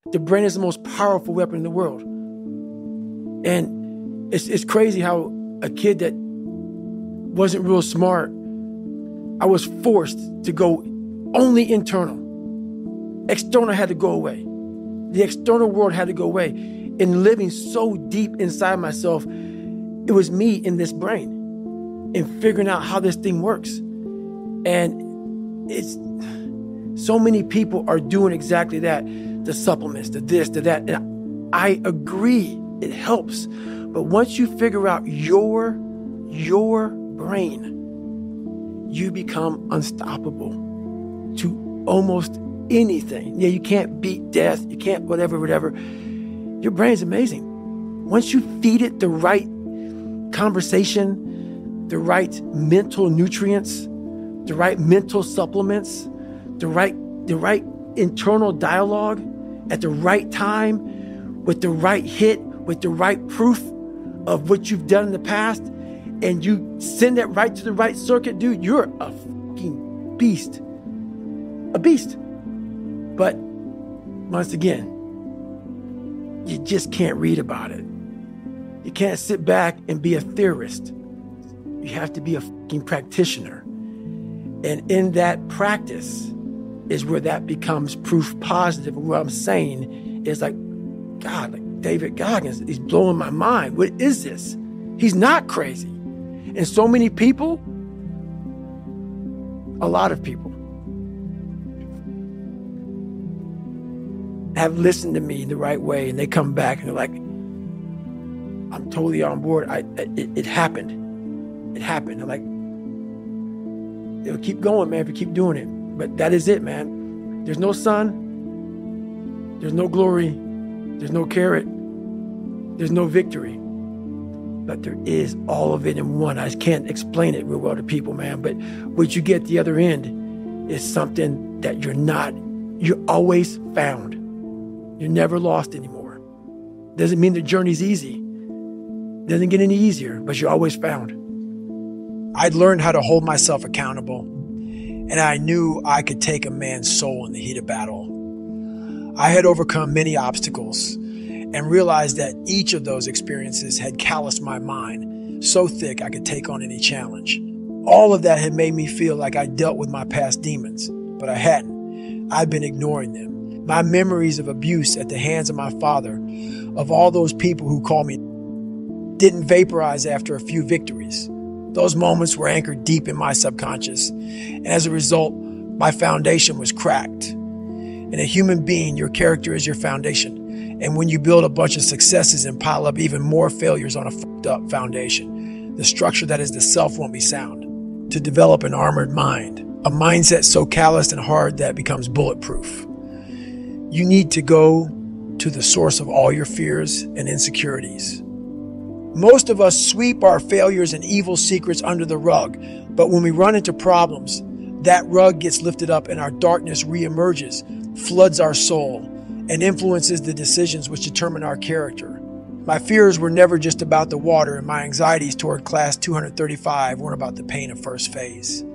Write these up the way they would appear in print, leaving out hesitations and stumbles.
The brain is the most powerful weapon in the world. And it's crazy how a kid that wasn't real smart, I was forced to go only internal. External had to go away. The external world had to go away. And living so deep inside myself, it was me in this brain and figuring out how this thing works. And it's so many people are doing exactly that. The supplements, the this, the that. And I agree, it helps. But once you figure out your brain, you become unstoppable to almost anything. Yeah, you can't beat death. You can't whatever. Your brain's amazing. Once you feed it the right conversation, the right mental nutrients, the right mental supplements, the right internal dialogue at the right time, with the right hit, with the right proof of what you've done in the past, and you send that right to the right circuit, dude, you're a fucking beast. A beast. But once again, you just can't read about it. You can't sit back and be a theorist. You have to be a fucking practitioner. And in that practice is where that becomes proof positive. And what I'm saying is like, God, like David Goggins, he's blowing my mind. What is this? He's not crazy. And so many people, a lot of people, have listened to me the right way, and they come back and they're like, I'm totally on board. It happened. It happened. I'm like, it'll keep going, man, if you keep doing it. But that is it, man. There's no sun. There's no glory. There's no carrot. There's no victory. But there is all of it in one. I can't explain it real well to people, man. But what you get at the other end is something that you're always found. You're never lost anymore. Doesn't mean the journey's easy. Doesn't get any easier, but you're always found. I'd learned how to hold myself accountable, and I knew I could take a man's soul in the heat of battle. I had overcome many obstacles and realized that each of those experiences had calloused my mind so thick I could take on any challenge. All of that had made me feel like I dealt with my past demons, but I hadn't. I'd been ignoring them. My memories of abuse at the hands of my father, of all those people who called me, didn't vaporize after a few victories. Those moments were anchored deep in my subconscious, and as a result, my foundation was cracked. In a human being, your character is your foundation. And when you build a bunch of successes and pile up even more failures on a fucked up foundation, the structure that is the self won't be sound. To develop an armored mind, a mindset so calloused and hard that it becomes bulletproof, you need to go to the source of all your fears and insecurities. Most of us sweep our failures and evil secrets under the rug, but when we run into problems, that rug gets lifted up and our darkness reemerges, floods our soul, and influences the decisions which determine our character. My fears were never just about the water, and my anxieties toward class 235 weren't about the pain of first phase.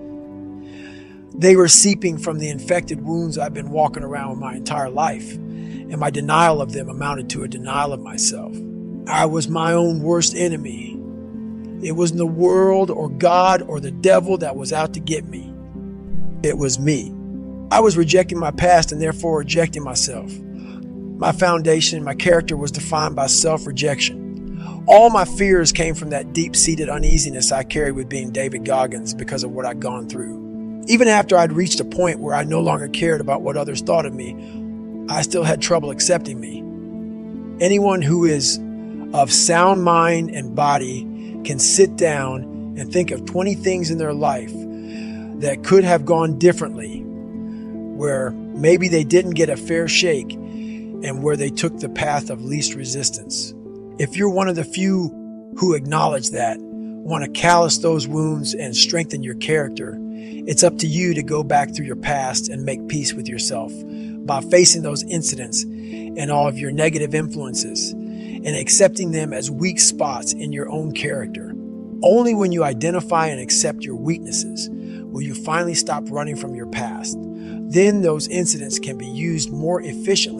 They were seeping from the infected wounds I've been walking around with my entire life, and my denial of them amounted to a denial of myself. I was my own worst enemy. It wasn't the world or God or the devil that was out to get me. It was me. I was rejecting my past and therefore rejecting myself. My foundation, my character was defined by self-rejection. All my fears came from that deep-seated uneasiness I carried with being David Goggins because of what I'd gone through. Even after I'd reached a point where I no longer cared about what others thought of me, I still had trouble accepting me. Anyone who is of sound mind and body can sit down and think of 20 things in their life that could have gone differently, where maybe they didn't get a fair shake and where they took the path of least resistance. If you're one of the few who acknowledge that, want to callous those wounds and strengthen your character, it's up to you to go back through your past and make peace with yourself by facing those incidents and all of your negative influences and accepting them as weak spots in your own character. Only when you identify and accept your weaknesses will you finally stop running from your past. Then those incidents can be used more efficiently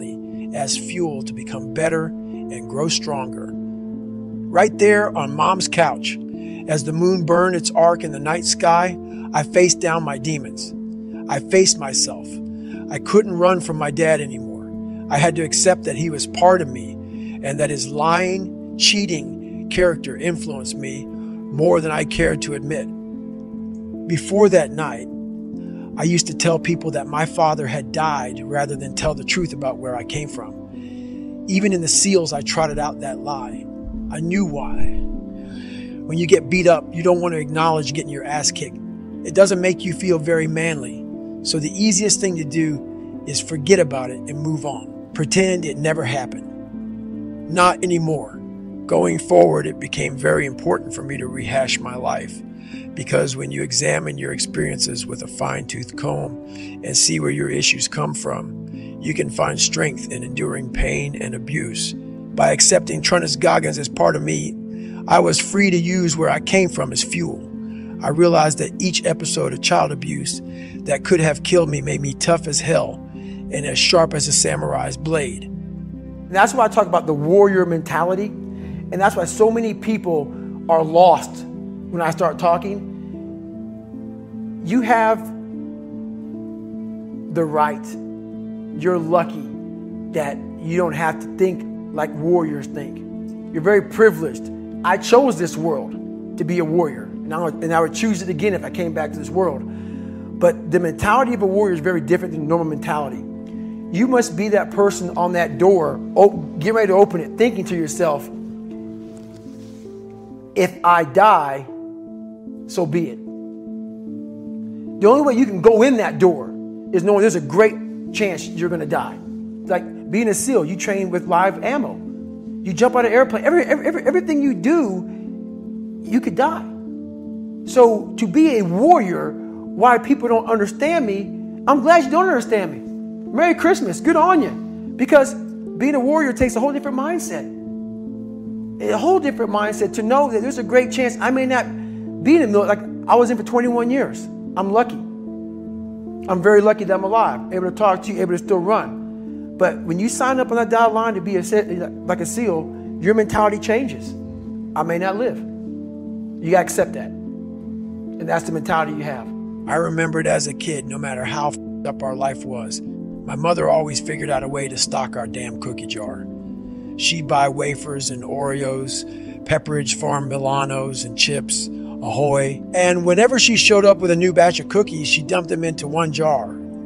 as fuel to become better and grow stronger. Right there on Mom's couch, as the moon burned its arc in the night sky, I faced down my demons. I faced myself. I couldn't run from my dad anymore. I had to accept that he was part of me and that his lying, cheating character influenced me more than I cared to admit. Before that night, I used to tell people that my father had died rather than tell the truth about where I came from. Even in the SEALs, I trotted out that lie. I knew why. When you get beat up, you don't want to acknowledge getting your ass kicked. It doesn't make you feel very manly. So the easiest thing to do is forget about it and move on. Pretend it never happened. Not anymore. Going forward, it became very important for me to rehash my life. Because when you examine your experiences with a fine-tooth comb and see where your issues come from, you can find strength in enduring pain and abuse. By accepting Trunnis Goggins as part of me, I was free to use where I came from as fuel. I realized that each episode of child abuse that could have killed me made me tough as hell and as sharp as a samurai's blade. And that's why I talk about the warrior mentality. And that's why so many people are lost when I start talking. You have the right. You're lucky that you don't have to think like warriors think. You're very privileged. I chose this world to be a warrior. And I would choose it again if I came back to this world. But the mentality of a warrior is very different than normal mentality. You must be that person on that door, get ready to open it, thinking to yourself, if I die, so be it. The only way you can go in that door is knowing there's a great chance you're going to die. Like being a SEAL, you train with live ammo. You jump out of an airplane. Everything you do, you could die. So to be a warrior, why people don't understand me, I'm glad you don't understand me. Merry Christmas. Good on you. Because being a warrior takes a whole different mindset. A whole different mindset to know that there's a great chance I may not be in the military. Like I was in for 21 years. I'm lucky. I'm very lucky that I'm alive, able to talk to you, able to still run. But when you sign up on that dotted line to be like a SEAL, your mentality changes. I may not live. You got to accept that. And that's the mentality you have. I remembered as a kid, no matter how f***ed up our life was, my mother always figured out a way to stock our damn cookie jar. She'd buy wafers and Oreos, Pepperidge Farm Milanos and chips, Ahoy. And whenever she showed up with a new batch of cookies, she dumped them into one jar.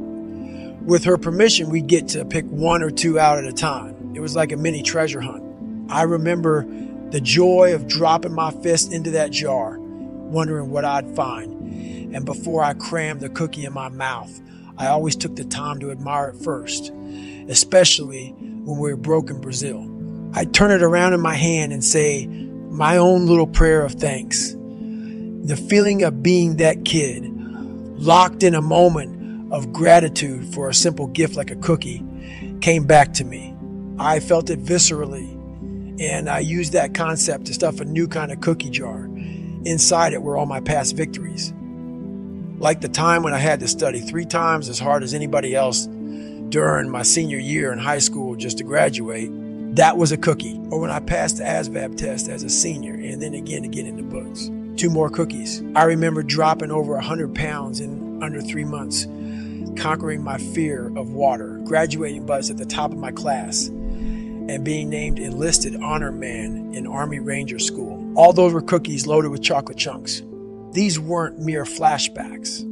With her permission, we'd get to pick one or two out at a time. It was like a mini treasure hunt. I remember the joy of dropping my fist into that jar, wondering what I'd find. And before I crammed the cookie in my mouth, I always took the time to admire it first, especially when we were broke in Brazil. I'd turn it around in my hand and say my own little prayer of thanks. The feeling of being that kid, locked in a moment of gratitude for a simple gift like a cookie, came back to me. I felt it viscerally, and I used that concept to stuff a new kind of cookie jar. Inside it were all my past victories. Like the time when I had to study 3 times as hard as anybody else during my senior year in high school just to graduate, that was a cookie. Or when I passed the ASVAB test as a senior and then again to get into books. 2 more cookies. I remember dropping over 100 pounds in under 3 months, conquering my fear of water, graduating buzz at the top of my class, and being named enlisted honor man in Army Ranger School. All those were cookies loaded with chocolate chunks. These weren't mere flashbacks.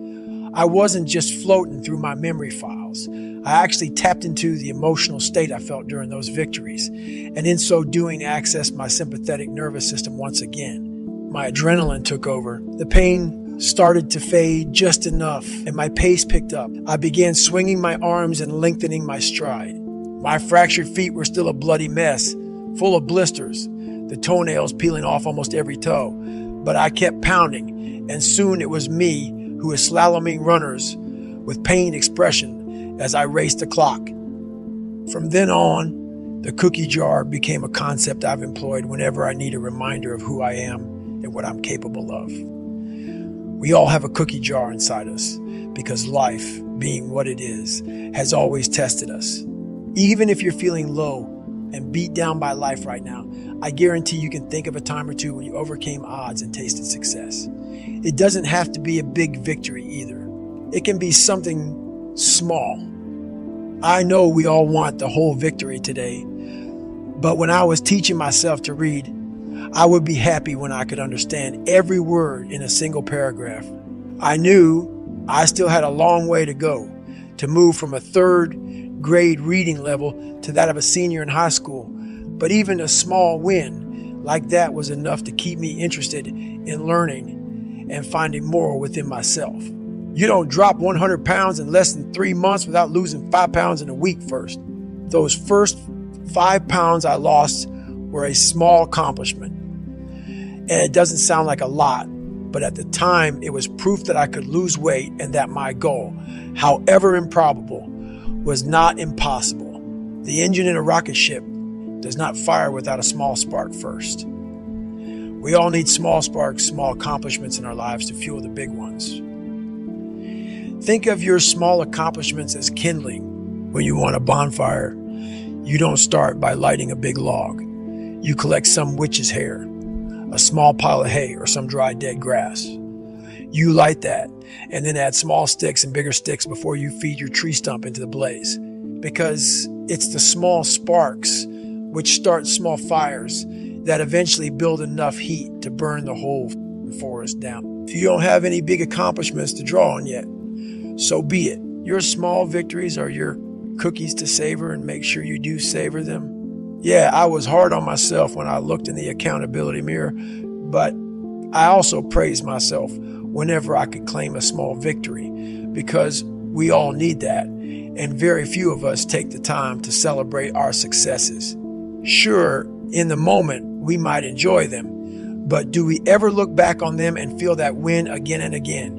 I wasn't just floating through my memory files. I actually tapped into the emotional state I felt during those victories, and in so doing accessed my sympathetic nervous system once again. My adrenaline took over. The pain started to fade just enough, and my pace picked up. I began swinging my arms and lengthening my stride. My fractured feet were still a bloody mess, full of blisters, the toenails peeling off almost every toe. But I kept pounding, and soon it was me who was slaloming runners with pained expression as I raced the clock. From then on, the cookie jar became a concept I've employed whenever I need a reminder of who I am and what I'm capable of. We all have a cookie jar inside us because life, being what it is, has always tested us. Even if you're feeling low and beat down by life right now, I guarantee you can think of a time or two when you overcame odds and tasted success. It doesn't have to be a big victory either. It can be something small. I know we all want the whole victory today, but when I was teaching myself to read, I would be happy when I could understand every word in a single paragraph. I knew I still had a long way to go to move from a third grade reading level to that of a senior in high school. But even a small win like that was enough to keep me interested in learning and finding more within myself. You don't drop 100 pounds in less than 3 months without losing 5 pounds in a week first. Those first 5 pounds I lost were a small accomplishment. And it doesn't sound like a lot, but at the time it was proof that I could lose weight and that my goal, however improbable, was not impossible. The engine in a rocket ship does not fire without a small spark first. We all need small sparks, small accomplishments in our lives to fuel the big ones. Think of your small accomplishments as kindling. When you want a bonfire, you don't start by lighting a big log. You collect some witch's hair, a small pile of hay, or some dry dead grass. You light that, and then add small sticks and bigger sticks before you feed your tree stump into the blaze. Because it's the small sparks which start small fires that eventually build enough heat to burn the whole forest down. If you don't have any big accomplishments to draw on yet, so be it. Your small victories are your cookies to savor, and make sure you do savor them. Yeah, I was hard on myself when I looked in the accountability mirror, but I also praised myself whenever I could claim a small victory, because we all need that, and very few of us take the time to celebrate our successes. Sure, in the moment, we might enjoy them, but do we ever look back on them and feel that win again and again?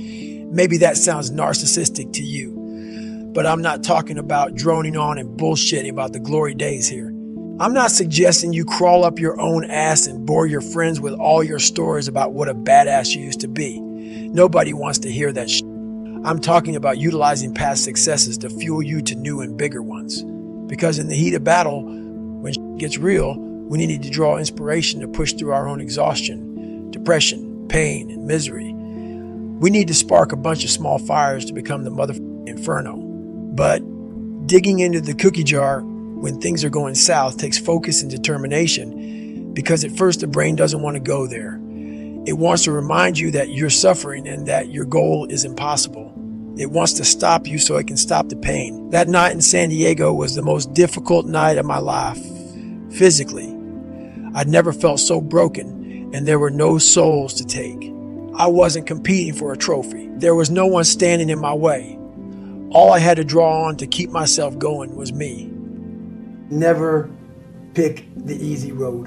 Maybe that sounds narcissistic to you, but I'm not talking about droning on and bullshitting about the glory days here. I'm not suggesting you crawl up your own ass and bore your friends with all your stories about what a badass you used to be. Nobody wants to hear that shit. I'm talking about utilizing past successes to fuel you to new and bigger ones. Because in the heat of battle, when shit gets real, we need to draw inspiration to push through our own exhaustion, depression, pain, and misery. We need to spark a bunch of small fires to become the motherfucking inferno. But digging into the cookie jar when things are going south takes focus and determination, because at first the brain doesn't want to go there. It wants to remind you that you're suffering and that your goal is impossible. It wants to stop you so it can stop the pain. That night in San Diego was the most difficult night of my life, physically. I'd never felt so broken, and there were no souls to take. I wasn't competing for a trophy. There was no one standing in my way. All I had to draw on to keep myself going was me. Never pick the easy road.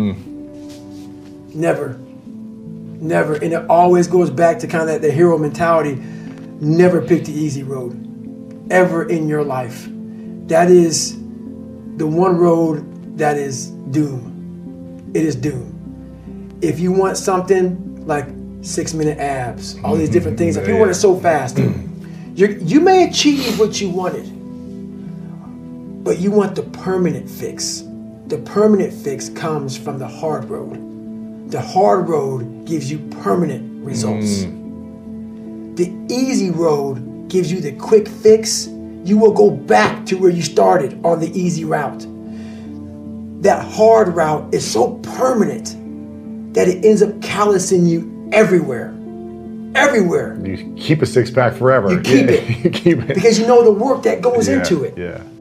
Never. Never. And it always goes back to kind of the hero mentality. Never pick the easy road. Ever in your life. That is the one road that is doom. It is doom. If you want something like 6-minute abs, all these different things, if you want it so fast, you may achieve what you wanted, but you want the permanent fix. The permanent fix comes from the hard road. The hard road gives you permanent results. The easy road gives you the quick fix. You will go back to where you started on the easy route. That hard route is so permanent that it ends up callousing you everywhere. Everywhere. You keep a six-pack forever. You keep it. You keep it. Because you know the work that goes into it. Yeah.